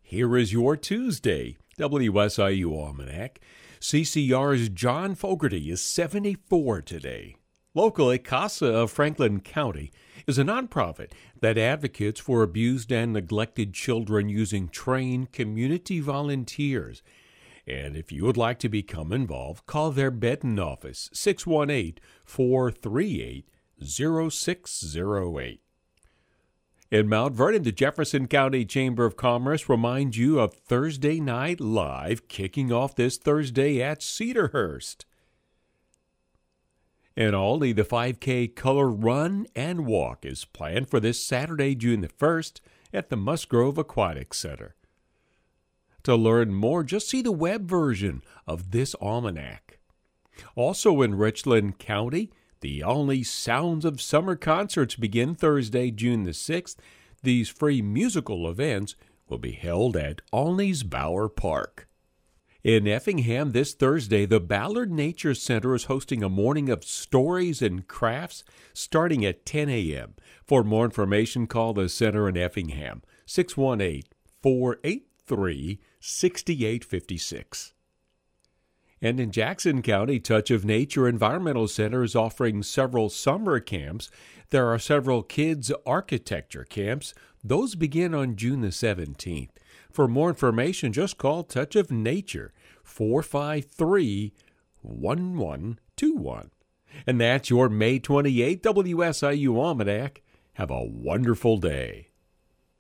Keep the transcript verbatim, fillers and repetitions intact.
Here is your Tuesday W S I U Almanac. C C R's John Fogerty is seventy-four today. Locally, CASA of Franklin County is a nonprofit that advocates for abused and neglected children using trained community volunteers. And if you would like to become involved, call their Benton office, six one eight, four three eight, zero six zero eight. In Mount Vernon, the Jefferson County Chamber of Commerce reminds you of Thursday Night Live kicking off this Thursday at Cedarhurst. In Aldie, the five K Color Run and Walk is planned for this Saturday, June the first, at the Musgrove Aquatic Center. To learn more, just see the web version of this almanac. Also in Richland County, the Olney Sounds of Summer concerts begin Thursday, June the sixth. These free musical events will be held at Olney's Bower Park. In Effingham this Thursday, the Ballard Nature Center is hosting a morning of stories and crafts starting at ten a.m. For more information, call the center in Effingham, six one eight, four eight three, six eight five six. And in Jackson County, Touch of Nature Environmental Center is offering several summer camps. There are several kids' architecture camps. Those begin on June the seventeenth. For more information, just call Touch of Nature, four five three, one one two one. And that's your May twenty-eighth W S I U Almanac. Have a wonderful day.